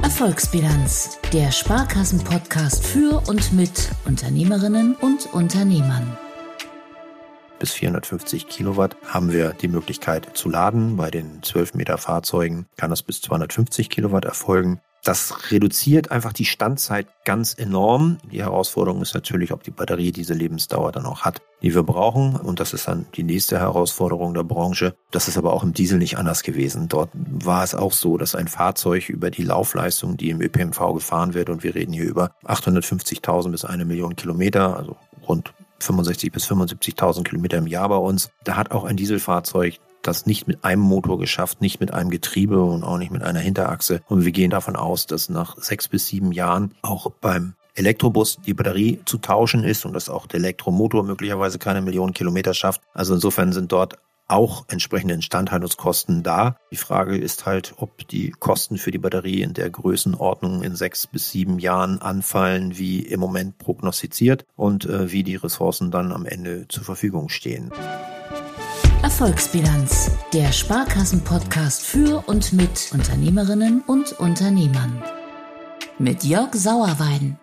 Erfolgsbilanz, der Sparkassen-Podcast für und mit Unternehmerinnen und Unternehmern. Bis 450 Kilowatt haben wir die Möglichkeit zu laden. Bei den 12 Meter Fahrzeugen kann das bis 250 Kilowatt erfolgen. Das reduziert einfach die Standzeit ganz enorm. Die Herausforderung ist natürlich, ob die Batterie diese Lebensdauer dann auch hat, die wir brauchen. Und das ist dann die nächste Herausforderung der Branche. Das ist aber auch im Diesel nicht anders gewesen. Dort war es auch so, dass ein Fahrzeug über die Laufleistung, die im ÖPNV gefahren wird, und wir reden hier über 850.000 bis 1 Million Kilometer, also rund 65.000 bis 75.000 Kilometer im Jahr bei uns. Da hat auch ein Dieselfahrzeug das nicht mit einem Motor geschafft, nicht mit einem Getriebe und auch nicht mit einer Hinterachse. Und wir gehen davon aus, dass nach 6 bis 7 Jahren auch beim Elektrobus die Batterie zu tauschen ist und dass auch der Elektromotor möglicherweise keine Millionen Kilometer schafft. Also insofern sind dort auch entsprechende Instandhaltungskosten da. Die Frage ist halt, ob die Kosten für die Batterie in der Größenordnung in 6 bis 7 Jahren anfallen, wie im Moment prognostiziert, und wie die Ressourcen dann am Ende zur Verfügung stehen. Erfolgsbilanz, der Sparkassen-Podcast für und mit Unternehmerinnen und Unternehmern. Mit Jörg Sauerwein.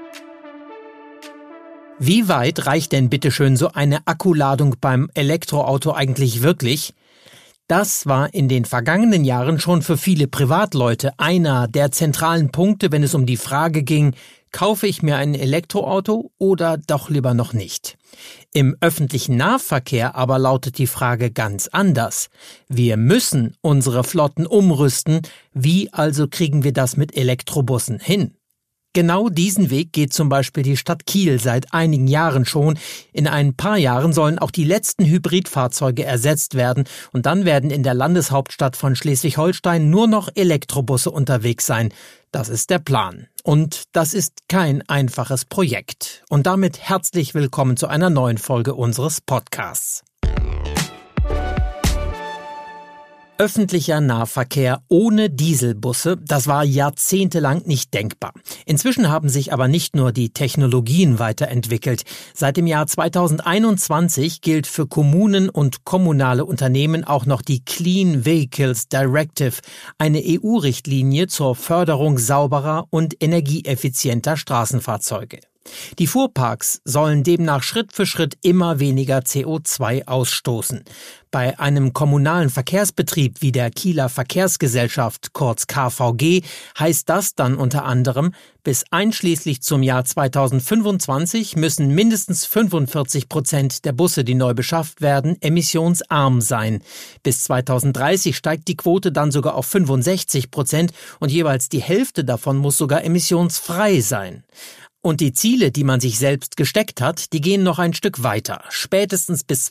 Wie weit reicht denn bitteschön so eine Akkuladung beim Elektroauto eigentlich wirklich? Das war in den vergangenen Jahren schon für viele Privatleute einer der zentralen Punkte, wenn es um die Frage ging, kaufe ich mir ein Elektroauto oder doch lieber noch nicht? Im öffentlichen Nahverkehr aber lautet die Frage ganz anders. Wir müssen unsere Flotten umrüsten. Wie also kriegen wir das mit Elektrobussen hin? Genau diesen Weg geht zum Beispiel die Stadt Kiel seit einigen Jahren schon. In ein paar Jahren sollen auch die letzten Hybridfahrzeuge ersetzt werden und dann werden in der Landeshauptstadt von Schleswig-Holstein nur noch Elektrobusse unterwegs sein. Das ist der Plan. Und das ist kein einfaches Projekt. Und damit herzlich willkommen zu einer neuen Folge unseres Podcasts. Öffentlicher Nahverkehr ohne Dieselbusse, das war jahrzehntelang nicht denkbar. Inzwischen haben sich aber nicht nur die Technologien weiterentwickelt. Seit dem Jahr 2021 gilt für Kommunen und kommunale Unternehmen auch noch die Clean Vehicles Directive, eine EU-Richtlinie zur Förderung sauberer und energieeffizienter Straßenfahrzeuge. Die Fuhrparks sollen demnach Schritt für Schritt immer weniger CO2 ausstoßen. Bei einem kommunalen Verkehrsbetrieb wie der Kieler Verkehrsgesellschaft, kurz KVG, heißt das dann unter anderem, bis einschließlich zum Jahr 2025 müssen mindestens 45% der Busse, die neu beschafft werden, emissionsarm sein. Bis 2030 steigt die Quote dann sogar auf 65% und jeweils die Hälfte davon muss sogar emissionsfrei sein. Und die Ziele, die man sich selbst gesteckt hat, die gehen noch ein Stück weiter. Spätestens bis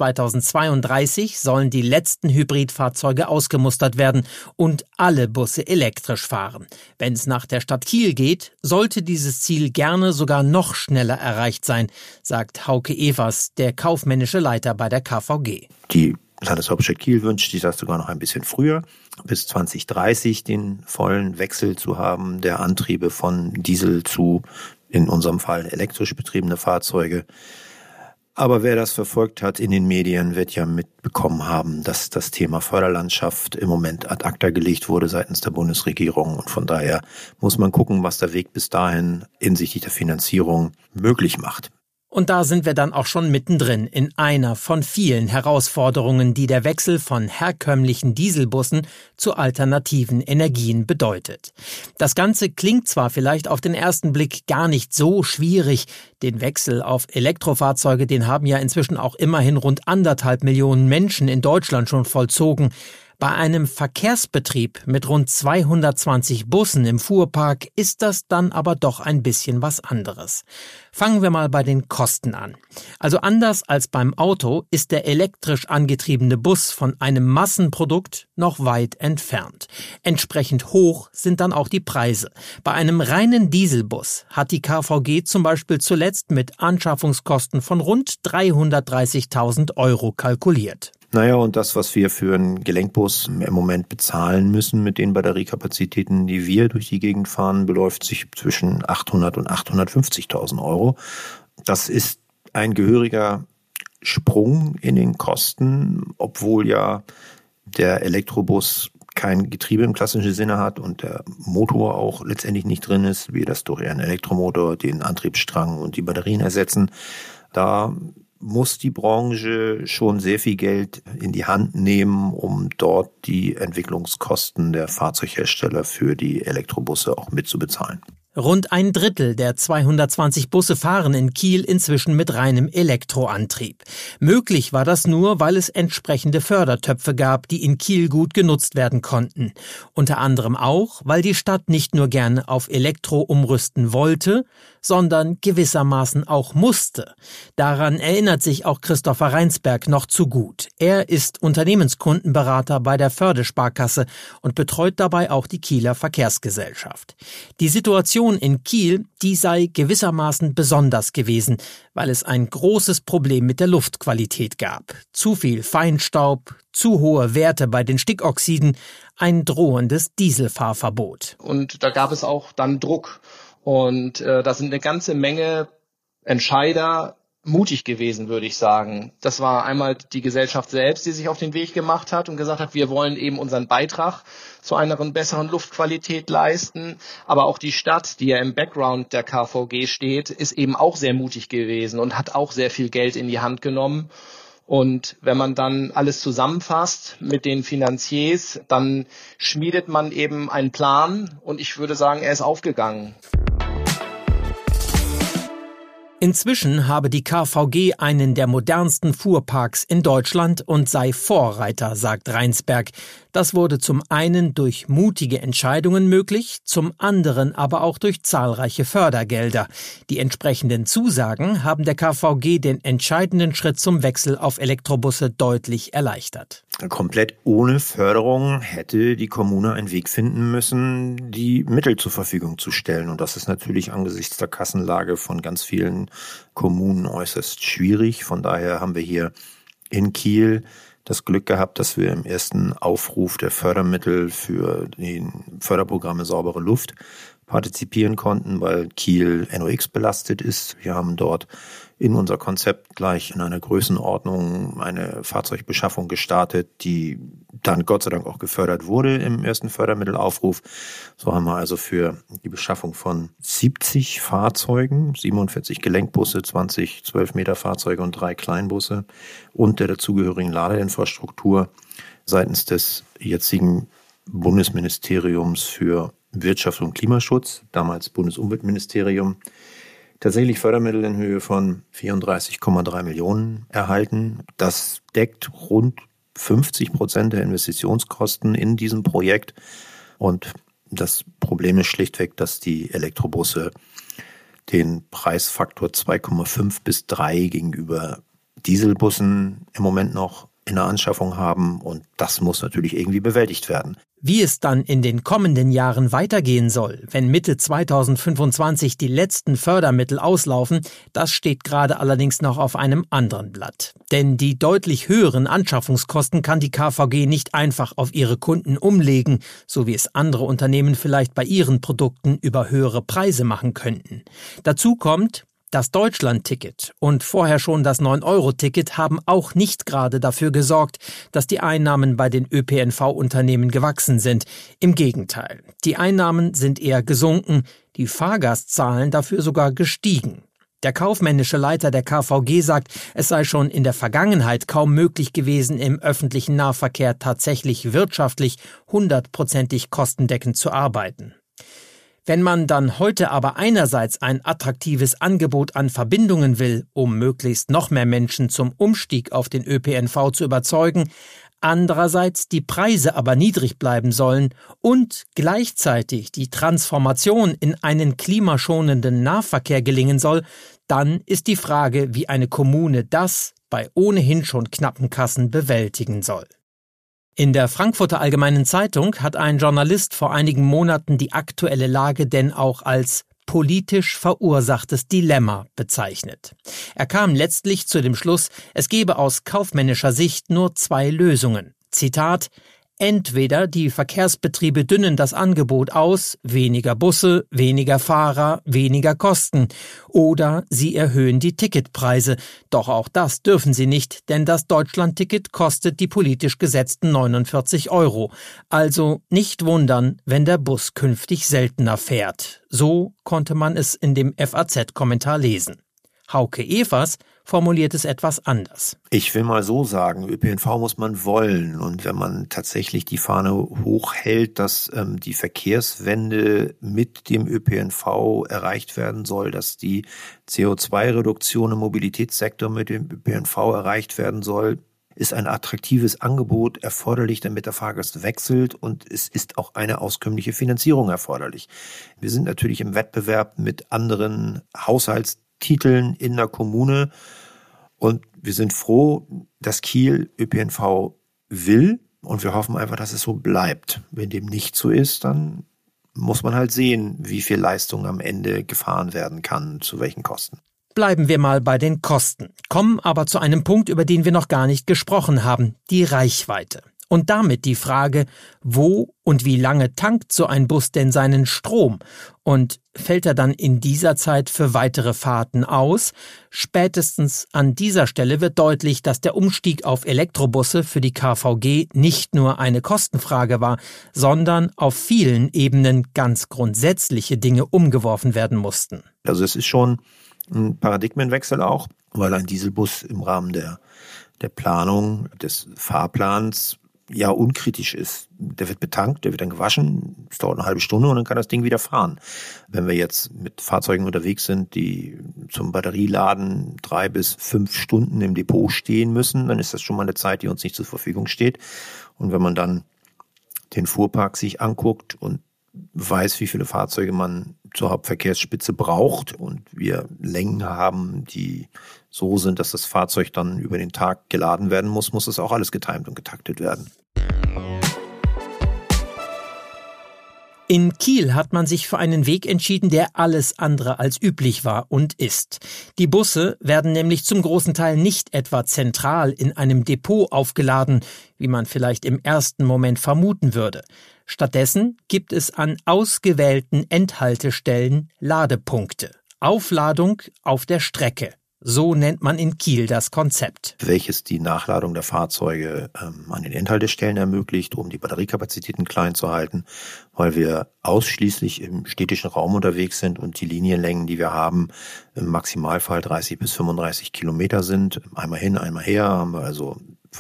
2032 sollen die letzten Hybridfahrzeuge ausgemustert werden und alle Busse elektrisch fahren. Wenn es nach der Stadt Kiel geht, sollte dieses Ziel gerne sogar noch schneller erreicht sein, sagt Hauke Evers, der kaufmännische Leiter bei der KVG. Die Landeshauptstadt Kiel wünscht sich das sogar noch ein bisschen früher, bis 2030 den vollen Wechsel zu haben, der Antriebe von Diesel zu, in unserem Fall elektrisch betriebene Fahrzeuge. Aber wer das verfolgt hat in den Medien, wird ja mitbekommen haben, dass das Thema Förderlandschaft im Moment ad acta gelegt wurde seitens der Bundesregierung. Und von daher muss man gucken, was der Weg bis dahin hinsichtlich der Finanzierung möglich macht. Und da sind wir dann auch schon mittendrin in einer von vielen Herausforderungen, die der Wechsel von herkömmlichen Dieselbussen zu alternativen Energien bedeutet. Das Ganze klingt zwar vielleicht auf den ersten Blick gar nicht so schwierig. Den Wechsel auf Elektrofahrzeuge, den haben ja inzwischen auch immerhin rund 1,5 Millionen Menschen in Deutschland schon vollzogen. Bei einem Verkehrsbetrieb mit rund 220 Bussen im Fuhrpark ist das dann aber doch ein bisschen was anderes. Fangen wir mal bei den Kosten an. Also anders als beim Auto ist der elektrisch angetriebene Bus von einem Massenprodukt noch weit entfernt. Entsprechend hoch sind dann auch die Preise. Bei einem reinen Dieselbus hat die KVG zum Beispiel zuletzt mit Anschaffungskosten von rund 330.000 € kalkuliert. Naja, und das, was wir für einen Gelenkbus im Moment bezahlen müssen mit den Batteriekapazitäten, die wir durch die Gegend fahren, beläuft sich zwischen 800 und 850.000 €. Das ist ein gehöriger Sprung in den Kosten, obwohl ja der Elektrobus kein Getriebe im klassischen Sinne hat und der Motor auch letztendlich nicht drin ist, wie das durch einen Elektromotor den Antriebsstrang und die Batterien ersetzen. Da muss die Branche schon sehr viel Geld in die Hand nehmen, um dort die Entwicklungskosten der Fahrzeughersteller für die Elektrobusse auch mitzubezahlen. Rund ein Drittel der 220 Busse fahren in Kiel inzwischen mit reinem Elektroantrieb. Möglich war das nur, weil es entsprechende Fördertöpfe gab, die in Kiel gut genutzt werden konnten. Unter anderem auch, weil die Stadt nicht nur gerne auf Elektro umrüsten wollte, sondern gewissermaßen auch musste. Daran erinnert sich auch Christopher Reinsberg noch zu gut. Er ist Unternehmenskundenberater bei der Förde-Sparkasse und betreut dabei auch die Kieler Verkehrsgesellschaft. Die Situation in Kiel, die sei gewissermaßen besonders gewesen, weil es ein großes Problem mit der Luftqualität gab. Zu viel Feinstaub, zu hohe Werte bei den Stickoxiden, ein drohendes Dieselfahrverbot. Und da gab es auch dann Druck. Und da sind eine ganze Menge Entscheider mutig gewesen, würde ich sagen. Das war einmal die Gesellschaft selbst, die sich auf den Weg gemacht hat und gesagt hat, wir wollen eben unseren Beitrag zu einer besseren Luftqualität leisten. Aber auch die Stadt, die ja im Background der KVG steht, ist eben auch sehr mutig gewesen und hat auch sehr viel Geld in die Hand genommen. Und wenn man dann alles zusammenfasst mit den Finanziers, dann schmiedet man eben einen Plan und ich würde sagen, er ist aufgegangen. Inzwischen habe die KVG einen der modernsten Fuhrparks in Deutschland und sei Vorreiter, sagt Reinsberg. Das wurde zum einen durch mutige Entscheidungen möglich, zum anderen aber auch durch zahlreiche Fördergelder. Die entsprechenden Zusagen haben der KVG den entscheidenden Schritt zum Wechsel auf Elektrobusse deutlich erleichtert. Komplett ohne Förderung hätte die Kommune einen Weg finden müssen, die Mittel zur Verfügung zu stellen. Und das ist natürlich angesichts der Kassenlage von ganz vielen Kommunen äußerst schwierig. Von daher haben wir hier in Kiel das Glück gehabt, dass wir im ersten Aufruf der Fördermittel für die Förderprogramme Saubere Luft partizipieren konnten, weil Kiel NOx belastet ist. Wir haben dort in unser Konzept gleich in einer Größenordnung eine Fahrzeugbeschaffung gestartet, die dann Gott sei Dank auch gefördert wurde im ersten Fördermittelaufruf. So haben wir also für die Beschaffung von 70 Fahrzeugen, 47 Gelenkbusse, 20 12-Meter-Fahrzeuge und 3 Kleinbusse und der dazugehörigen Ladeinfrastruktur seitens des jetzigen Bundesministeriums für Wirtschaft und Klimaschutz, damals Bundesumweltministerium, tatsächlich Fördermittel in Höhe von 34,3 Millionen erhalten. Das deckt rund 50% der Investitionskosten in diesem Projekt. Und das Problem ist schlichtweg, dass die Elektrobusse den Preisfaktor 2,5 bis 3 gegenüber Dieselbussen im Moment noch in der Anschaffung haben. Und das muss natürlich irgendwie bewältigt werden. Wie es dann in den kommenden Jahren weitergehen soll, wenn Mitte 2025 die letzten Fördermittel auslaufen, das steht gerade allerdings noch auf einem anderen Blatt. Denn die deutlich höheren Anschaffungskosten kann die KVG nicht einfach auf ihre Kunden umlegen, so wie es andere Unternehmen vielleicht bei ihren Produkten über höhere Preise machen könnten. Dazu kommt, das Deutschland-Ticket und vorher schon das 9-Euro-Ticket haben auch nicht gerade dafür gesorgt, dass die Einnahmen bei den ÖPNV-Unternehmen gewachsen sind. Im Gegenteil, die Einnahmen sind eher gesunken, die Fahrgastzahlen dafür sogar gestiegen. Der kaufmännische Leiter der KVG sagt, es sei schon in der Vergangenheit kaum möglich gewesen, im öffentlichen Nahverkehr tatsächlich wirtschaftlich 100%ig kostendeckend zu arbeiten. Wenn man dann heute aber einerseits ein attraktives Angebot an Verbindungen will, um möglichst noch mehr Menschen zum Umstieg auf den ÖPNV zu überzeugen, andererseits die Preise aber niedrig bleiben sollen und gleichzeitig die Transformation in einen klimaschonenden Nahverkehr gelingen soll, dann ist die Frage, wie eine Kommune das bei ohnehin schon knappen Kassen bewältigen soll. In der Frankfurter Allgemeinen Zeitung hat ein Journalist vor einigen Monaten die aktuelle Lage denn auch als politisch verursachtes Dilemma bezeichnet. Er kam letztlich zu dem Schluss, es gebe aus kaufmännischer Sicht nur 2 Lösungen. Zitat: Entweder die Verkehrsbetriebe dünnen das Angebot aus, weniger Busse, weniger Fahrer, weniger Kosten, oder sie erhöhen die Ticketpreise. Doch auch das dürfen sie nicht, denn das Deutschlandticket kostet die politisch gesetzten 49 €. Also nicht wundern, wenn der Bus künftig seltener fährt. So konnte man es in dem FAZ-Kommentar lesen. Hauke Evers formuliert es etwas anders. Ich will mal so sagen, ÖPNV muss man wollen. Und wenn man tatsächlich die Fahne hochhält, dass die Verkehrswende mit dem ÖPNV erreicht werden soll, dass die CO2-Reduktion im Mobilitätssektor mit dem ÖPNV erreicht werden soll, ist ein attraktives Angebot erforderlich, damit der Fahrgast wechselt, und es ist auch eine auskömmliche Finanzierung erforderlich. Wir sind natürlich im Wettbewerb mit anderen Haushaltstiteln in der Kommune und wir sind froh, dass Kiel ÖPNV will, und wir hoffen einfach, dass es so bleibt. Wenn dem nicht so ist, dann muss man halt sehen, wie viel Leistung am Ende gefahren werden kann, zu welchen Kosten. Bleiben wir mal bei den Kosten, kommen aber zu einem Punkt, über den wir noch gar nicht gesprochen haben, die Reichweite. Und damit die Frage, wo und wie lange tankt so ein Bus denn seinen Strom? Und fällt er dann in dieser Zeit für weitere Fahrten aus? Spätestens an dieser Stelle wird deutlich, dass der Umstieg auf Elektrobusse für die KVG nicht nur eine Kostenfrage war, sondern auf vielen Ebenen ganz grundsätzliche Dinge umgeworfen werden mussten. Also es ist schon ein Paradigmenwechsel auch, weil ein Dieselbus im Rahmen der Planung des Fahrplans ja unkritisch ist. Der wird betankt, der wird dann gewaschen, es dauert eine halbe Stunde und dann kann das Ding wieder fahren. Wenn wir jetzt mit Fahrzeugen unterwegs sind, die zum Batterieladen 3 bis 5 Stunden im Depot stehen müssen, dann ist das schon mal eine Zeit, die uns nicht zur Verfügung steht. Und wenn man dann den Fuhrpark sich anguckt und weiß, wie viele Fahrzeuge man zur Hauptverkehrsspitze braucht und wir Längen haben, die so sind, dass das Fahrzeug dann über den Tag geladen werden muss, muss es auch alles getimt und getaktet werden. In Kiel hat man sich für einen Weg entschieden, der alles andere als üblich war und ist. Die Busse werden nämlich zum großen Teil nicht etwa zentral in einem Depot aufgeladen, wie man vielleicht im ersten Moment vermuten würde. Stattdessen gibt es an ausgewählten Endhaltestellen Ladepunkte. Aufladung auf der Strecke. So nennt man in Kiel das Konzept. Welches die Nachladung der Fahrzeuge an den Endhaltestellen ermöglicht, um die Batteriekapazitäten klein zu halten, weil wir ausschließlich im städtischen Raum unterwegs sind und die Linienlängen, die wir haben, im Maximalfall 30 bis 35 Kilometer sind. Einmal hin, einmal her haben wir also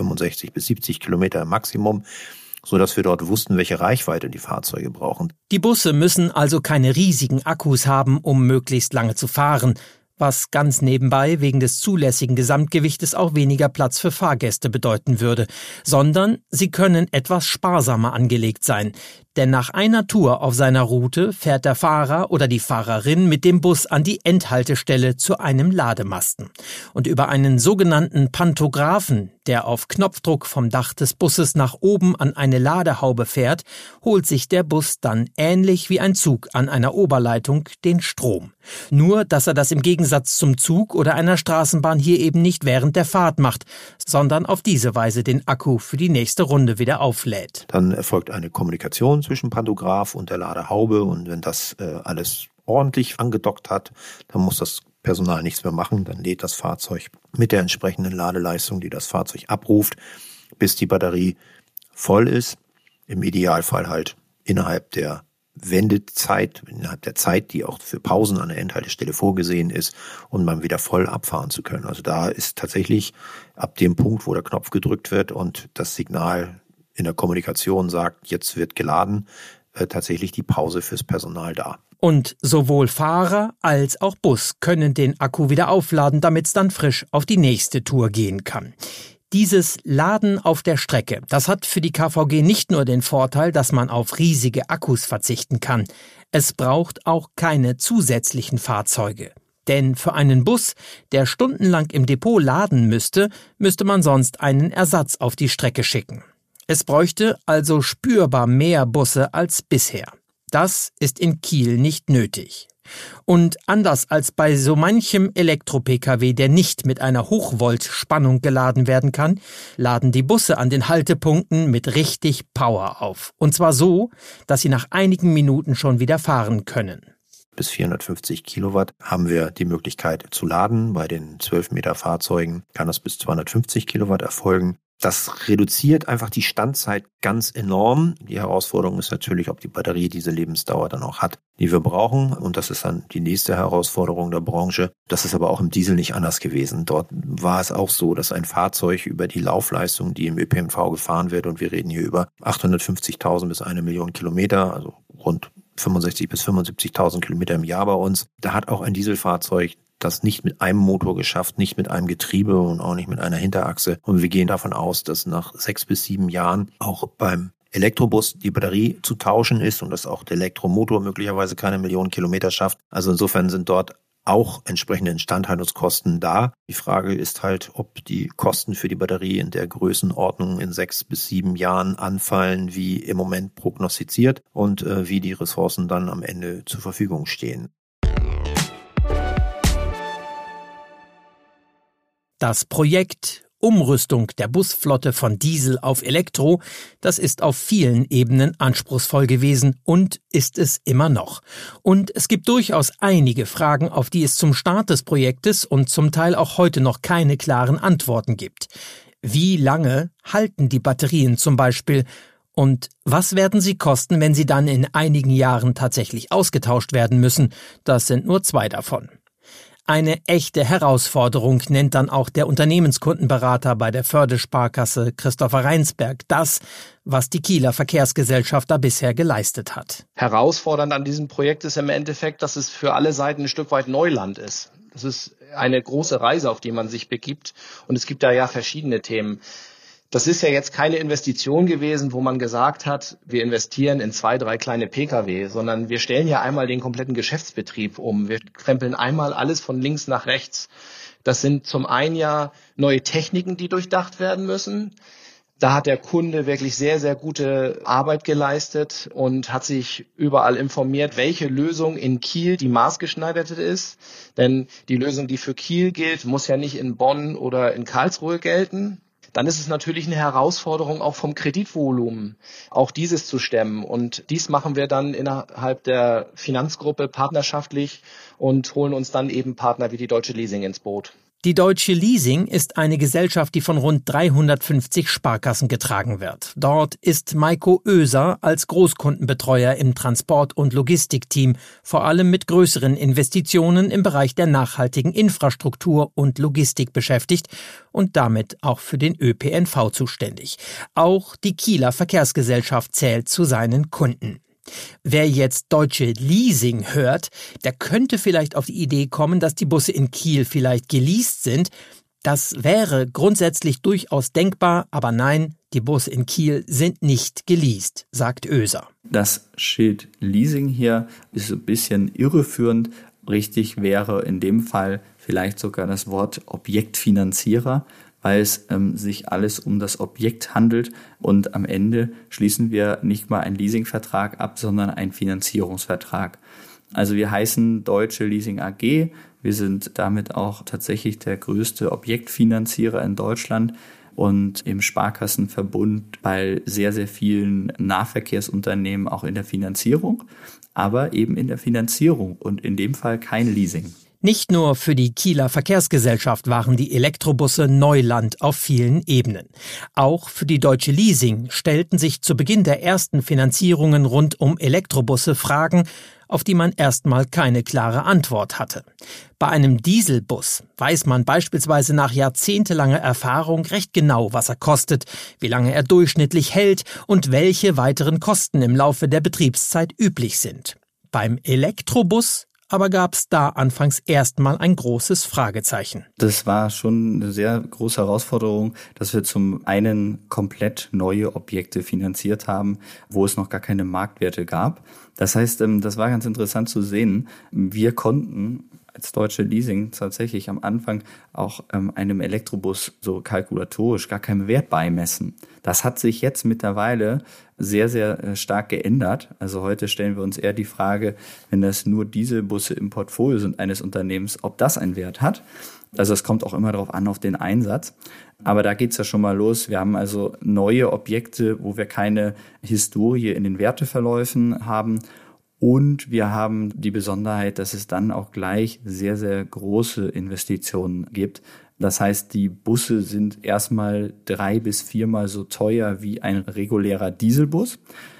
65 bis 70 Kilometer im Maximum, sodass wir dort wussten, welche Reichweite die Fahrzeuge brauchen. Die Busse müssen also keine riesigen Akkus haben, um möglichst lange zu fahren, was ganz nebenbei wegen des zulässigen Gesamtgewichtes auch weniger Platz für Fahrgäste bedeuten würde, sondern sie können etwas sparsamer angelegt sein. Denn nach einer Tour auf seiner Route fährt der Fahrer oder die Fahrerin mit dem Bus an die Endhaltestelle zu einem Lademasten. Und über einen sogenannten Pantographen, der auf Knopfdruck vom Dach des Busses nach oben an eine Ladehaube fährt, holt sich der Bus dann ähnlich wie ein Zug an einer Oberleitung den Strom. Nur, dass er das im Gegensatz zum Zug oder einer Straßenbahn hier eben nicht während der Fahrt macht, sondern auf diese Weise den Akku für die nächste Runde wieder auflädt. Dann erfolgt eine Kommunikation zwischen Pantograph und der Ladehaube, und wenn das alles ordentlich angedockt hat, dann muss das Personal nichts mehr machen, dann lädt das Fahrzeug mit der entsprechenden Ladeleistung, die das Fahrzeug abruft, bis die Batterie voll ist. Im Idealfall halt innerhalb der Wendezeit, innerhalb der Zeit, die auch für Pausen an der Endhaltestelle vorgesehen ist, um dann wieder voll abfahren zu können. Also da ist tatsächlich ab dem Punkt, wo der Knopf gedrückt wird und das Signal in der Kommunikation sagt, jetzt wird geladen, tatsächlich die Pause fürs Personal da. Und sowohl Fahrer als auch Bus können den Akku wieder aufladen, damit es dann frisch auf die nächste Tour gehen kann. Dieses Laden auf der Strecke, das hat für die KVG nicht nur den Vorteil, dass man auf riesige Akkus verzichten kann. Es braucht auch keine zusätzlichen Fahrzeuge. Denn für einen Bus, der stundenlang im Depot laden müsste man sonst einen Ersatz auf die Strecke schicken. Es bräuchte also spürbar mehr Busse als bisher. Das ist in Kiel nicht nötig. Und anders als bei so manchem Elektro-Pkw, der nicht mit einer Hochvolt-Spannung geladen werden kann, laden die Busse an den Haltepunkten mit richtig Power auf. Und zwar so, dass sie nach einigen Minuten schon wieder fahren können. Bis 450 Kilowatt haben wir die Möglichkeit zu laden. Bei den 12 Meter Fahrzeugen kann das bis 250 Kilowatt erfolgen. Das reduziert einfach die Standzeit ganz enorm. Die Herausforderung ist natürlich, ob die Batterie diese Lebensdauer dann auch hat, die wir brauchen. Und das ist dann die nächste Herausforderung der Branche. Das ist aber auch im Diesel nicht anders gewesen. Dort war es auch so, dass ein Fahrzeug über die Laufleistung, die im ÖPNV gefahren wird, und wir reden hier über 850.000 bis 1 Million Kilometer, also rund 65.000 bis 75.000 Kilometer im Jahr bei uns. Da hat auch ein Dieselfahrzeug das nicht mit einem Motor geschafft, nicht mit einem Getriebe und auch nicht mit einer Hinterachse. Und wir gehen davon aus, dass nach 6 bis 7 Jahren auch beim Elektrobus die Batterie zu tauschen ist und dass auch der Elektromotor möglicherweise keine Millionen Kilometer schafft. Also insofern sind dort auch entsprechende Instandhaltungskosten da. Die Frage ist halt, ob die Kosten für die Batterie in der Größenordnung in 6 bis 7 Jahren anfallen, wie im Moment prognostiziert, und wie die Ressourcen dann am Ende zur Verfügung stehen. Das Projekt Umrüstung der Busflotte von Diesel auf Elektro, das ist auf vielen Ebenen anspruchsvoll gewesen und ist es immer noch. Und es gibt durchaus einige Fragen, auf die es zum Start des Projektes und zum Teil auch heute noch keine klaren Antworten gibt. Wie lange halten die Batterien zum Beispiel? Und was werden sie kosten, wenn sie dann in einigen Jahren tatsächlich ausgetauscht werden müssen? Das sind nur 2 davon. Eine echte Herausforderung nennt dann auch der Unternehmenskundenberater bei der Förde-Sparkasse Christopher Reinsberg das, was die Kieler Verkehrsgesellschaft da bisher geleistet hat. Herausfordernd an diesem Projekt ist im Endeffekt, dass es für alle Seiten ein Stück weit Neuland ist. Das ist eine große Reise, auf die man sich begibt, und es gibt da ja verschiedene Themen. Das ist ja jetzt keine Investition gewesen, wo man gesagt hat, wir investieren in 2, 3 kleine Pkw, sondern wir stellen ja einmal den kompletten Geschäftsbetrieb um. Wir krempeln einmal alles von links nach rechts. Das sind zum einen ja neue Techniken, die durchdacht werden müssen. Da hat der Kunde wirklich sehr, sehr gute Arbeit geleistet und hat sich überall informiert, welche Lösung in Kiel die maßgeschneiderte ist. Denn die Lösung, die für Kiel gilt, muss ja nicht in Bonn oder in Karlsruhe gelten. Dann ist es natürlich eine Herausforderung auch vom Kreditvolumen, auch dieses zu stemmen. Und dies machen wir dann innerhalb der Finanzgruppe partnerschaftlich und holen uns dann eben Partner wie die Deutsche Leasing ins Boot. Die Deutsche Leasing ist eine Gesellschaft, die von rund 350 Sparkassen getragen wird. Dort ist Maiko Oeser als Großkundenbetreuer im Transport- und Logistikteam, vor allem mit größeren Investitionen im Bereich der nachhaltigen Infrastruktur und Logistik beschäftigt und damit auch für den ÖPNV zuständig. Auch die Kieler Verkehrsgesellschaft zählt zu seinen Kunden. Wer jetzt Deutsche Leasing hört, der könnte vielleicht auf die Idee kommen, dass die Busse in Kiel vielleicht geleast sind. Das wäre grundsätzlich durchaus denkbar, aber nein, die Busse in Kiel sind nicht geleast, sagt Oeser. Das Schild Leasing hier ist ein bisschen irreführend. Richtig wäre in dem Fall vielleicht sogar das Wort Objektfinanzierer, weil es sich alles um das Objekt handelt und am Ende schließen wir nicht mal einen Leasingvertrag ab, sondern einen Finanzierungsvertrag. Also wir heißen Deutsche Leasing AG, wir sind damit auch tatsächlich der größte Objektfinanzierer in Deutschland und im Sparkassenverbund bei sehr, sehr vielen Nahverkehrsunternehmen auch in der Finanzierung, aber eben in der Finanzierung und in dem Fall kein Leasing. Nicht nur für die Kieler Verkehrsgesellschaft waren die Elektrobusse Neuland auf vielen Ebenen. Auch für die Deutsche Leasing stellten sich zu Beginn der ersten Finanzierungen rund um Elektrobusse Fragen, auf die man erstmal keine klare Antwort hatte. Bei einem Dieselbus weiß man beispielsweise nach jahrzehntelanger Erfahrung recht genau, was er kostet, wie lange er durchschnittlich hält und welche weiteren Kosten im Laufe der Betriebszeit üblich sind. Beim Elektrobus aber gab es da anfangs erstmal ein großes Fragezeichen. Das war schon eine sehr große Herausforderung, dass wir zum einen komplett neue Objekte finanziert haben, wo es noch gar keine Marktwerte gab. Das heißt, das war ganz interessant zu sehen. Wir konnten als Deutsche Leasing tatsächlich am Anfang auch einem Elektrobus so kalkulatorisch gar keinen Wert beimessen. Das hat sich jetzt mittlerweile sehr, sehr stark geändert. Also heute stellen wir uns eher die Frage, wenn das nur Dieselbusse im Portfolio sind eines Unternehmens, ob das einen Wert hat. Also es kommt auch immer darauf an, auf den Einsatz. Aber da geht's ja schon mal los. Wir haben also neue Objekte, wo wir keine Historie in den Werteverläufen haben. Und wir haben die Besonderheit, dass es dann auch gleich sehr, sehr große Investitionen gibt. Das heißt, die Busse sind erstmal 3- bis 4-mal so teuer wie ein regulärer Dieselbus.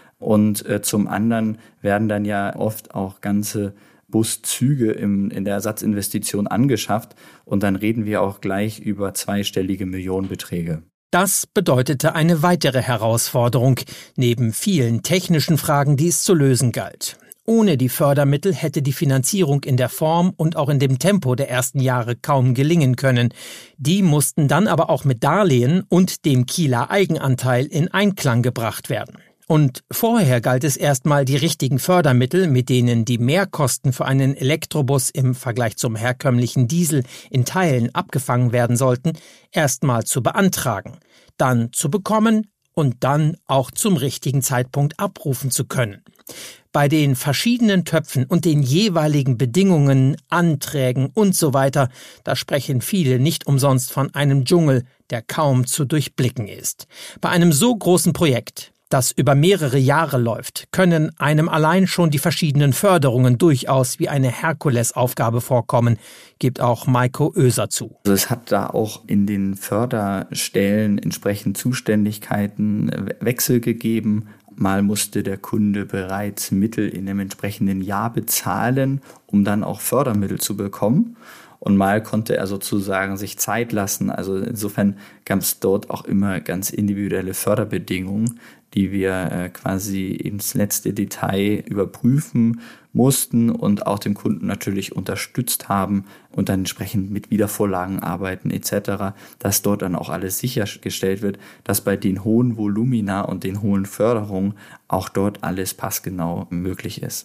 Und zum anderen werden dann ja oft auch ganze Buszüge in der Ersatzinvestition angeschafft. Und dann reden wir auch gleich über zweistellige Millionenbeträge. Das bedeutete eine weitere Herausforderung, neben vielen technischen Fragen, die es zu lösen galt. Ohne die Fördermittel hätte die Finanzierung in der Form und auch in dem Tempo der ersten Jahre kaum gelingen können. Die mussten dann aber auch mit Darlehen und dem Kieler Eigenanteil in Einklang gebracht werden. Und vorher galt es erstmal, die richtigen Fördermittel, mit denen die Mehrkosten für einen Elektrobus im Vergleich zum herkömmlichen Diesel in Teilen abgefangen werden sollten, erstmal zu beantragen, dann zu bekommen und dann auch zum richtigen Zeitpunkt abrufen zu können. Bei den verschiedenen Töpfen und den jeweiligen Bedingungen, Anträgen und so weiter, da sprechen viele nicht umsonst von einem Dschungel, der kaum zu durchblicken ist. Bei einem so großen Projekt, das über mehrere Jahre läuft, können einem allein schon die verschiedenen Förderungen durchaus wie eine Herkulesaufgabe vorkommen, gibt auch Maiko Oeser zu. Also es hat da auch in den Förderstellen entsprechend Zuständigkeiten Wechsel gegeben. Mal musste der Kunde bereits Mittel in dem entsprechenden Jahr bezahlen, um dann auch Fördermittel zu bekommen. Und mal konnte er sozusagen sich Zeit lassen. Also insofern gab es dort auch immer ganz individuelle Förderbedingungen, die wir quasi ins letzte Detail überprüfen mussten und auch dem Kunden natürlich unterstützt haben und dann entsprechend mit Wiedervorlagen arbeiten etc., dass dort dann auch alles sichergestellt wird, dass bei den hohen Volumina und den hohen Förderungen auch dort alles passgenau möglich ist.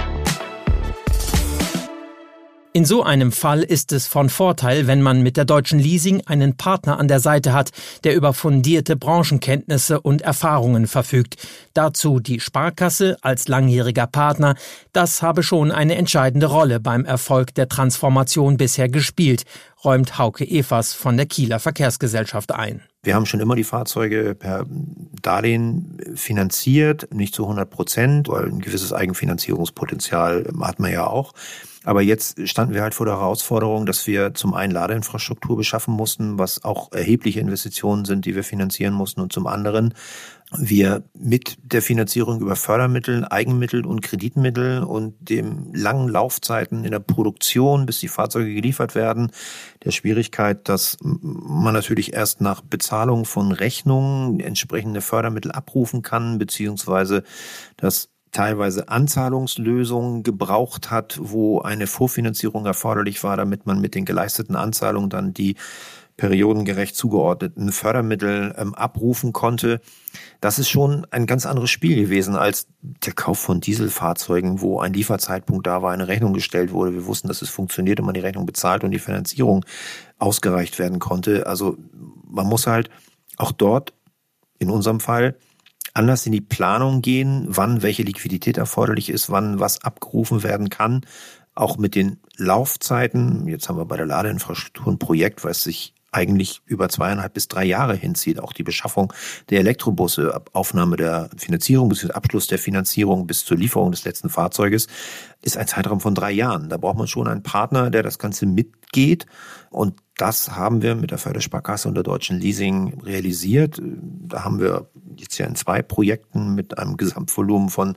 In so einem Fall ist es von Vorteil, wenn man mit der Deutschen Leasing einen Partner an der Seite hat, der über fundierte Branchenkenntnisse und Erfahrungen verfügt. Dazu die Sparkasse als langjähriger Partner. Das habe schon eine entscheidende Rolle beim Erfolg der Transformation bisher gespielt, räumt Hauke Evers von der Kieler Verkehrsgesellschaft ein. Wir haben schon immer die Fahrzeuge per Darlehen finanziert, nicht zu 100%, weil ein gewisses Eigenfinanzierungspotenzial hat man ja auch. Aber jetzt standen wir halt vor der Herausforderung, dass wir zum einen Ladeinfrastruktur beschaffen mussten, was auch erhebliche Investitionen sind, die wir finanzieren mussten, und zum anderen wir mit der Finanzierung über Fördermittel, Eigenmittel und Kreditmittel und dem langen Laufzeiten in der Produktion, bis die Fahrzeuge geliefert werden, der Schwierigkeit, dass man natürlich erst nach Bezahlung von Rechnungen entsprechende Fördermittel abrufen kann, beziehungsweise dass teilweise Anzahlungslösungen gebraucht hat, wo eine Vorfinanzierung erforderlich war, damit man mit den geleisteten Anzahlungen dann die periodengerecht zugeordneten Fördermittel abrufen konnte. Das ist schon ein ganz anderes Spiel gewesen als der Kauf von Dieselfahrzeugen, wo ein Lieferzeitpunkt da war, eine Rechnung gestellt wurde. Wir wussten, dass es funktioniert und man die Rechnung bezahlt und die Finanzierung ausgereicht werden konnte. Also man muss halt auch dort, in unserem Fall, anders in die Planung gehen, wann welche Liquidität erforderlich ist, wann was abgerufen werden kann. Auch mit den Laufzeiten. Jetzt haben wir bei der Ladeinfrastruktur ein Projekt, was sich eigentlich über 2,5 bis 3 Jahre hinzieht. Auch die Beschaffung der Elektrobusse, Aufnahme der Finanzierung bis Abschluss der Finanzierung bis zur Lieferung des letzten Fahrzeuges ist ein Zeitraum von 3 Jahren. Da braucht man schon einen Partner, der das Ganze mitgeht. Und das haben wir mit der Fördersparkasse und der Deutschen Leasing realisiert. Da haben wir jetzt ja in 2 Projekten mit einem Gesamtvolumen von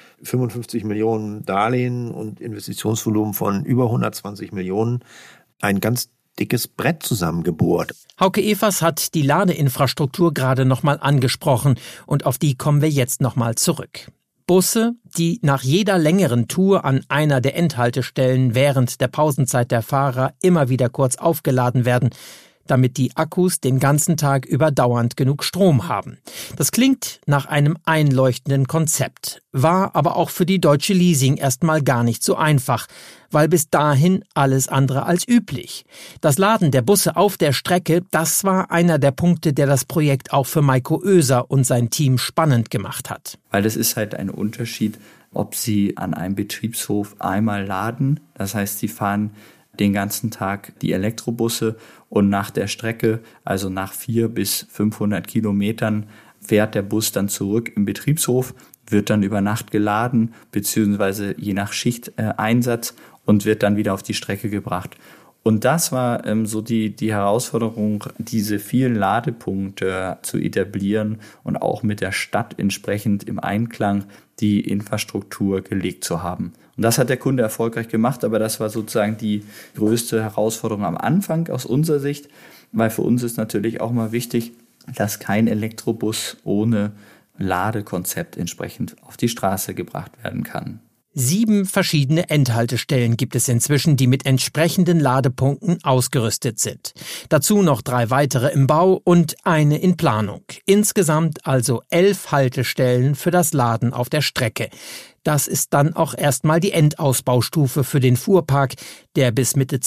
55 Millionen Darlehen und Investitionsvolumen von über 120 Millionen ein ganz dickes Brett zusammengebohrt. Hauke Evers hat die Ladeinfrastruktur gerade nochmal angesprochen und auf die kommen wir jetzt nochmal zurück. Busse, die nach jeder längeren Tour an einer der Endhaltestellen während der Pausenzeit der Fahrer immer wieder kurz aufgeladen werden, damit die Akkus den ganzen Tag über dauernd genug Strom haben. Das klingt nach einem einleuchtenden Konzept, war aber auch für die Deutsche Leasing erstmal gar nicht so einfach, weil bis dahin alles andere als üblich. Das Laden der Busse auf der Strecke, das war einer der Punkte, der das Projekt auch für Maiko Oeser und sein Team spannend gemacht hat. Weil das ist halt ein Unterschied, ob Sie an einem Betriebshof einmal laden, das heißt, Sie fahren den ganzen Tag die Elektrobusse und nach der Strecke, also nach 400 bis 500 Kilometern, fährt der Bus dann zurück im Betriebshof, wird dann über Nacht geladen, beziehungsweise je nach Schichteinsatz und wird dann wieder auf die Strecke gebracht. Und das war so die Herausforderung, diese vielen Ladepunkte zu etablieren und auch mit der Stadt entsprechend im Einklang die Infrastruktur gelegt zu haben. Und das hat der Kunde erfolgreich gemacht, aber das war sozusagen die größte Herausforderung am Anfang aus unserer Sicht, weil für uns ist natürlich auch mal wichtig, dass kein Elektrobus ohne Ladekonzept entsprechend auf die Straße gebracht werden kann. 7 verschiedene Endhaltestellen gibt es inzwischen, die mit entsprechenden Ladepunkten ausgerüstet sind. Dazu noch 3 weitere im Bau und eine in Planung. Insgesamt also 11 Haltestellen für das Laden auf der Strecke. Das ist dann auch erstmal die Endausbaustufe für den Fuhrpark, der bis Mitte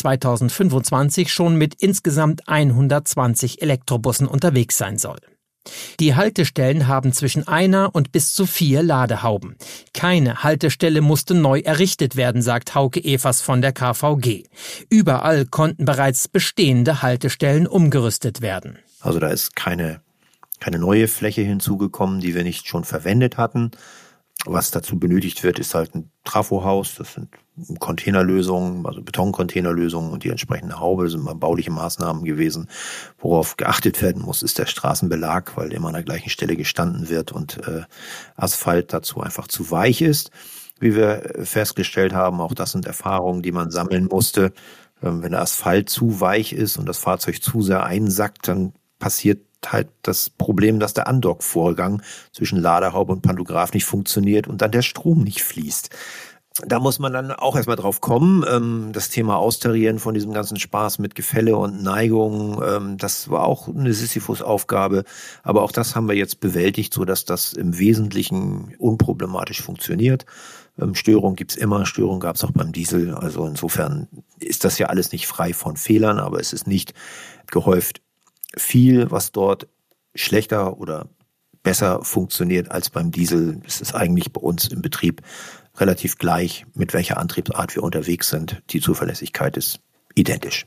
2025 schon mit insgesamt 120 Elektrobussen unterwegs sein soll. Die Haltestellen haben zwischen 1 und bis zu 4 Ladehauben. Keine Haltestelle musste neu errichtet werden, sagt Hauke Evers von der KVG. Überall konnten bereits bestehende Haltestellen umgerüstet werden. Also da ist keine neue Fläche hinzugekommen, die wir nicht schon verwendet hatten. Was dazu benötigt wird, ist halt ein Trafohaus, das sind Containerlösungen, also Betoncontainerlösungen und die entsprechende Haube, das sind mal bauliche Maßnahmen gewesen. Worauf geachtet werden muss, ist der Straßenbelag, weil immer an der gleichen Stelle gestanden wird und Asphalt dazu einfach zu weich ist. Wie wir festgestellt haben, auch das sind Erfahrungen, die man sammeln musste. Wenn der Asphalt zu weich ist und das Fahrzeug zu sehr einsackt, dann passiert halt das Problem, dass der Andockvorgang zwischen Ladehaube und Pantograph nicht funktioniert und dann der Strom nicht fließt. Da muss man dann auch erstmal drauf kommen. Das Thema Austarieren von diesem ganzen Spaß mit Gefälle und Neigung, das war auch eine Sisyphus-Aufgabe. Aber auch das haben wir jetzt bewältigt, sodass das im Wesentlichen unproblematisch funktioniert. Störung gibt's immer, Störung gab's auch beim Diesel. Also insofern ist das ja alles nicht frei von Fehlern, aber es ist nicht gehäuft viel, was dort schlechter oder besser funktioniert als beim Diesel. Es ist eigentlich bei uns im Betrieb relativ gleich, mit welcher Antriebsart wir unterwegs sind. Die Zuverlässigkeit ist identisch.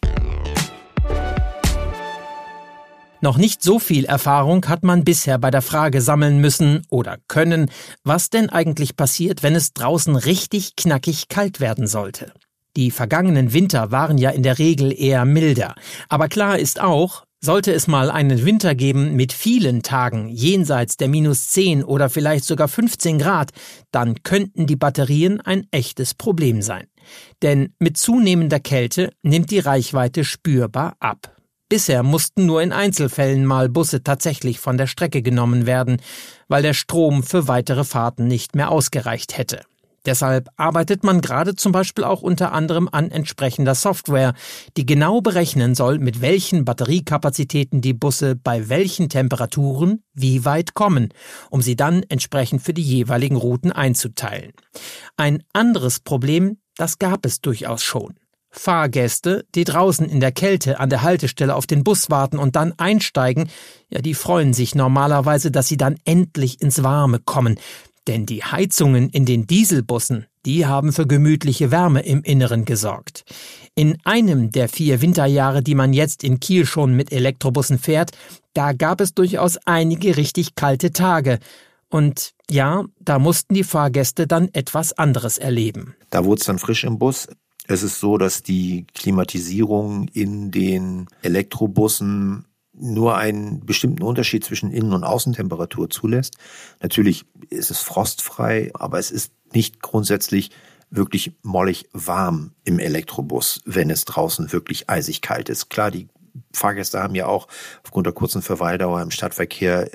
Noch nicht so viel Erfahrung hat man bisher bei der Frage sammeln müssen oder können, was denn eigentlich passiert, wenn es draußen richtig knackig kalt werden sollte. Die vergangenen Winter waren ja in der Regel eher milder. Aber klar ist auch, sollte es mal einen Winter geben mit vielen Tagen jenseits der -10 oder vielleicht sogar 15 Grad, dann könnten die Batterien ein echtes Problem sein. Denn mit zunehmender Kälte nimmt die Reichweite spürbar ab. Bisher mussten nur in Einzelfällen mal Busse tatsächlich von der Strecke genommen werden, weil der Strom für weitere Fahrten nicht mehr ausgereicht hätte. Deshalb arbeitet man gerade zum Beispiel auch unter anderem an entsprechender Software, die genau berechnen soll, mit welchen Batteriekapazitäten die Busse bei welchen Temperaturen wie weit kommen, um sie dann entsprechend für die jeweiligen Routen einzuteilen. Ein anderes Problem, das gab es durchaus schon. Fahrgäste, die draußen in der Kälte an der Haltestelle auf den Bus warten und dann einsteigen, ja, die freuen sich normalerweise, dass sie dann endlich ins Warme kommen. Denn die Heizungen in den Dieselbussen, die haben für gemütliche Wärme im Inneren gesorgt. In einem der 4 Winterjahre, die man jetzt in Kiel schon mit Elektrobussen fährt, da gab es durchaus einige richtig kalte Tage. Und ja, da mussten die Fahrgäste dann etwas anderes erleben. Da wurde es dann frisch im Bus. Es ist so, dass die Klimatisierung in den Elektrobussen nur einen bestimmten Unterschied zwischen Innen- und Außentemperatur zulässt. Natürlich ist es frostfrei, aber es ist nicht grundsätzlich wirklich mollig warm im Elektrobus, wenn es draußen wirklich eisig kalt ist. Klar, die Fahrgäste haben ja auch aufgrund der kurzen Verweildauer im Stadtverkehr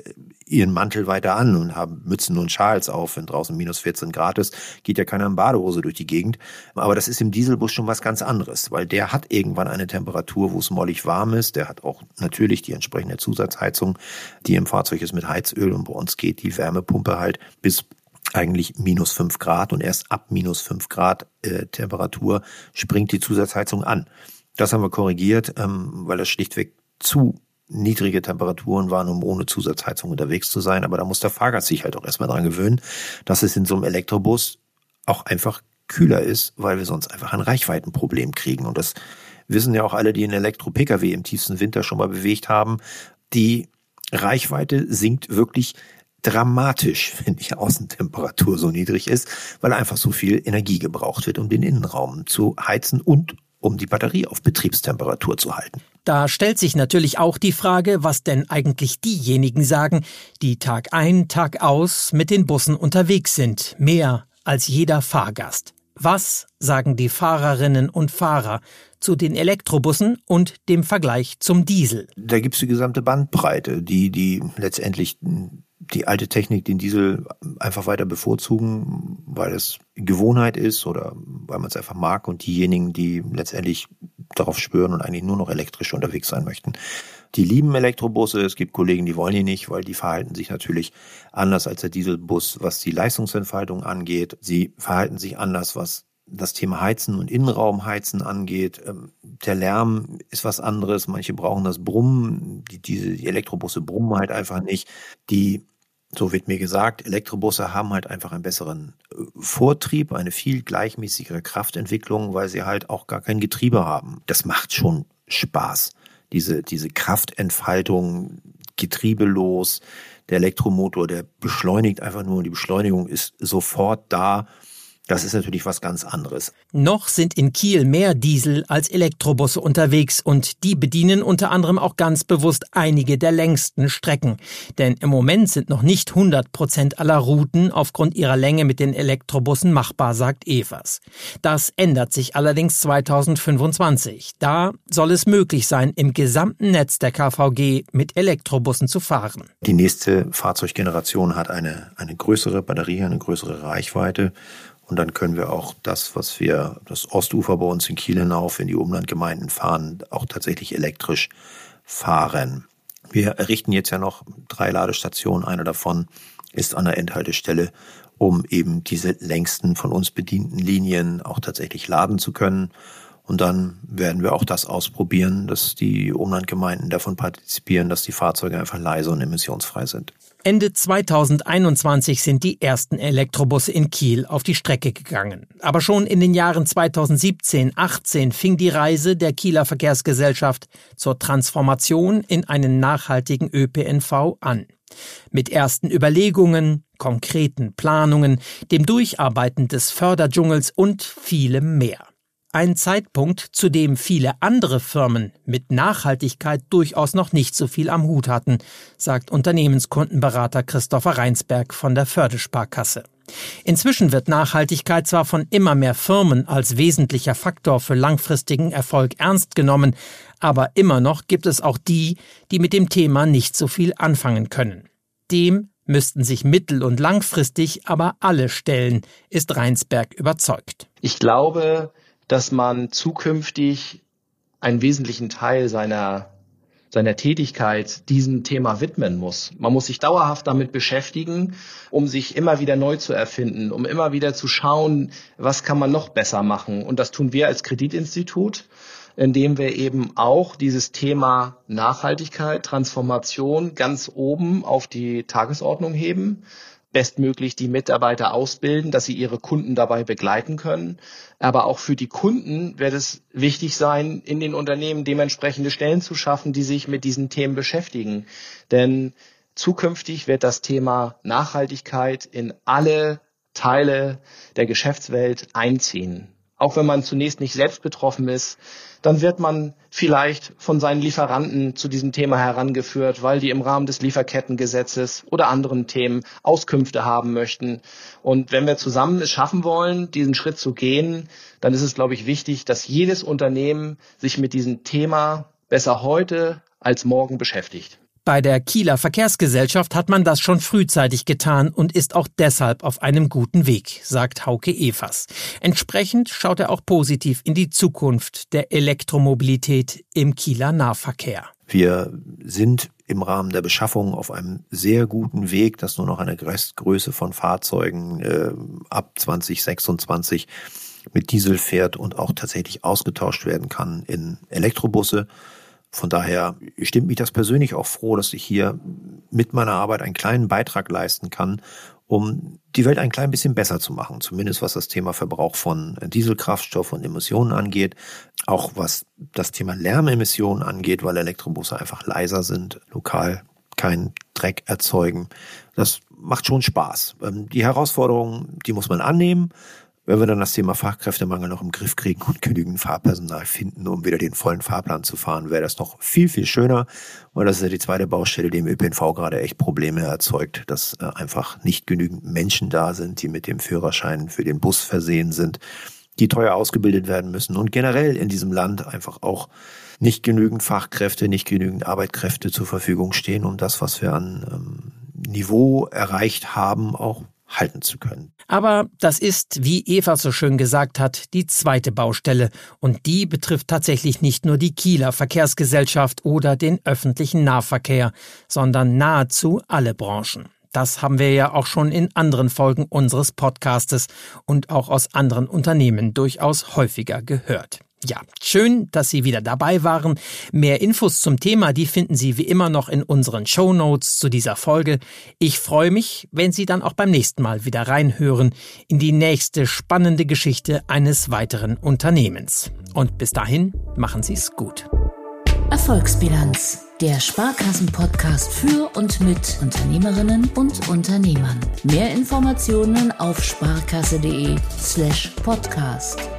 ihren Mantel weiter an und haben Mützen und Schals auf, wenn draußen minus 14 Grad ist, geht ja keiner in Badehose durch die Gegend. Aber das ist im Dieselbus schon was ganz anderes, weil der hat irgendwann eine Temperatur, wo es mollig warm ist. Der hat auch natürlich die entsprechende Zusatzheizung, die im Fahrzeug ist mit Heizöl, und bei uns geht die Wärmepumpe halt bis eigentlich minus 5 Grad, und erst ab minus 5 Grad Temperatur springt die Zusatzheizung an. Das haben wir korrigiert, weil das schlichtweg zu niedrige Temperaturen waren, um ohne Zusatzheizung unterwegs zu sein. Aber da muss der Fahrgast sich halt auch erstmal dran gewöhnen, dass es in so einem Elektrobus auch einfach kühler ist, weil wir sonst einfach ein Reichweitenproblem kriegen. Und das wissen ja auch alle, die einen Elektro-Pkw im tiefsten Winter schon mal bewegt haben. Die Reichweite sinkt wirklich dramatisch, wenn die Außentemperatur so niedrig ist, weil einfach so viel Energie gebraucht wird, um den Innenraum zu heizen und um die Batterie auf Betriebstemperatur zu halten. Da stellt sich natürlich auch die Frage, was denn eigentlich diejenigen sagen, die Tag ein, Tag aus mit den Bussen unterwegs sind, mehr als jeder Fahrgast. Was sagen die Fahrerinnen und Fahrer zu den Elektrobussen und dem Vergleich zum Diesel? Da gibt's die gesamte Bandbreite, die letztendlich die alte Technik, den Diesel einfach weiter bevorzugen, weil es Gewohnheit ist oder weil man es einfach mag, und diejenigen, die letztendlich darauf schwören und eigentlich nur noch elektrisch unterwegs sein möchten, die lieben Elektrobusse. Es gibt Kollegen, die wollen die nicht, weil die verhalten sich natürlich anders als der Dieselbus, was die Leistungsentfaltung angeht. Sie verhalten sich anders, was das Thema Heizen und Innenraumheizen angeht. Der Lärm ist was anderes. Manche brauchen das Brummen. Die Elektrobusse brummen halt einfach nicht. So wird mir gesagt, Elektrobusse haben halt einfach einen besseren Vortrieb, eine viel gleichmäßigere Kraftentwicklung, weil sie halt auch gar kein Getriebe haben. Das macht schon Spaß. Diese Kraftentfaltung, getriebelos, der Elektromotor, der beschleunigt einfach nur, und die Beschleunigung ist sofort da. Das ist natürlich was ganz anderes. Noch sind in Kiel mehr Diesel- als Elektrobusse unterwegs, und die bedienen unter anderem auch ganz bewusst einige der längsten Strecken. Denn im Moment sind noch nicht 100% aller Routen aufgrund ihrer Länge mit den Elektrobussen machbar, sagt Evers. Das ändert sich allerdings 2025. Da soll es möglich sein, im gesamten Netz der KVG mit Elektrobussen zu fahren. Die nächste Fahrzeuggeneration hat eine größere Batterie, eine größere Reichweite. Und dann können wir auch das Ostufer bei uns in Kiel hinauf in die Umlandgemeinden fahren, auch tatsächlich elektrisch fahren. Wir errichten jetzt ja noch 3 Ladestationen. Eine davon ist an der Endhaltestelle, um eben diese längsten von uns bedienten Linien auch tatsächlich laden zu können. Und dann werden wir auch das ausprobieren, dass die Umlandgemeinden davon partizipieren, dass die Fahrzeuge einfach leise und emissionsfrei sind. Ende 2021 sind die ersten Elektrobusse in Kiel auf die Strecke gegangen. Aber schon in den Jahren 2017, 18 fing die Reise der Kieler Verkehrsgesellschaft zur Transformation in einen nachhaltigen ÖPNV an. Mit ersten Überlegungen, konkreten Planungen, dem Durcharbeiten des Förderdschungels und vielem mehr. Ein Zeitpunkt, zu dem viele andere Firmen mit Nachhaltigkeit durchaus noch nicht so viel am Hut hatten, sagt Unternehmenskundenberater Christopher Reinsberg von der Förde-Sparkasse. Inzwischen wird Nachhaltigkeit zwar von immer mehr Firmen als wesentlicher Faktor für langfristigen Erfolg ernst genommen, aber immer noch gibt es auch die mit dem Thema nicht so viel anfangen können. Dem müssten sich mittel- und langfristig aber alle stellen, ist Reinsberg überzeugt. Ich glaube, dass man zukünftig einen wesentlichen Teil seiner Tätigkeit diesem Thema widmen muss. Man muss sich dauerhaft damit beschäftigen, um sich immer wieder neu zu erfinden, um immer wieder zu schauen, was kann man noch besser machen. Und das tun wir als Kreditinstitut, indem wir eben auch dieses Thema Nachhaltigkeit, Transformation ganz oben auf die Tagesordnung heben, bestmöglich die Mitarbeiter ausbilden, dass sie ihre Kunden dabei begleiten können. Aber auch für die Kunden wird es wichtig sein, in den Unternehmen dementsprechende Stellen zu schaffen, die sich mit diesen Themen beschäftigen. Denn zukünftig wird das Thema Nachhaltigkeit in alle Teile der Geschäftswelt einziehen. Auch wenn man zunächst nicht selbst betroffen ist, dann wird man vielleicht von seinen Lieferanten zu diesem Thema herangeführt, weil die im Rahmen des Lieferkettengesetzes oder anderen Themen Auskünfte haben möchten. Und wenn wir zusammen es schaffen wollen, diesen Schritt zu gehen, dann ist es, glaube ich, wichtig, dass jedes Unternehmen sich mit diesem Thema besser heute als morgen beschäftigt. Bei der Kieler Verkehrsgesellschaft hat man das schon frühzeitig getan und ist auch deshalb auf einem guten Weg, sagt Hauke Evers. Entsprechend schaut er auch positiv in die Zukunft der Elektromobilität im Kieler Nahverkehr. Wir sind im Rahmen der Beschaffung auf einem sehr guten Weg, dass nur noch eine Restgröße von Fahrzeugen ab 2026 mit Diesel fährt und auch tatsächlich ausgetauscht werden kann in Elektrobusse. Von daher stimmt mich das persönlich auch froh, dass ich hier mit meiner Arbeit einen kleinen Beitrag leisten kann, um die Welt ein klein bisschen besser zu machen. Zumindest was das Thema Verbrauch von Dieselkraftstoff und Emissionen angeht. Auch was das Thema Lärmemissionen angeht, weil Elektrobusse einfach leiser sind, lokal keinen Dreck erzeugen. Das macht schon Spaß. Die Herausforderungen, die muss man annehmen. Wenn wir dann das Thema Fachkräftemangel noch im Griff kriegen und genügend Fahrpersonal finden, um wieder den vollen Fahrplan zu fahren, wäre das noch viel, viel schöner. Und das ist ja die zweite Baustelle, die im ÖPNV gerade echt Probleme erzeugt, dass einfach nicht genügend Menschen da sind, die mit dem Führerschein für den Bus versehen sind, die teuer ausgebildet werden müssen und generell in diesem Land einfach auch nicht genügend Fachkräfte, nicht genügend Arbeitskräfte zur Verfügung stehen, um das, was wir an Niveau erreicht haben, auch halten zu können. Aber das ist, wie Eva so schön gesagt hat, die zweite Baustelle. Und die betrifft tatsächlich nicht nur die Kieler Verkehrsgesellschaft oder den öffentlichen Nahverkehr, sondern nahezu alle Branchen. Das haben wir ja auch schon in anderen Folgen unseres Podcastes und auch aus anderen Unternehmen durchaus häufiger gehört. Ja, schön, dass Sie wieder dabei waren. Mehr Infos zum Thema, die finden Sie wie immer noch in unseren Shownotes zu dieser Folge. Ich freue mich, wenn Sie dann auch beim nächsten Mal wieder reinhören in die nächste spannende Geschichte eines weiteren Unternehmens. Und bis dahin, machen Sie es gut. Erfolgsbilanz, der Sparkassen-Podcast für und mit Unternehmerinnen und Unternehmern. Mehr Informationen auf sparkasse.de/podcast.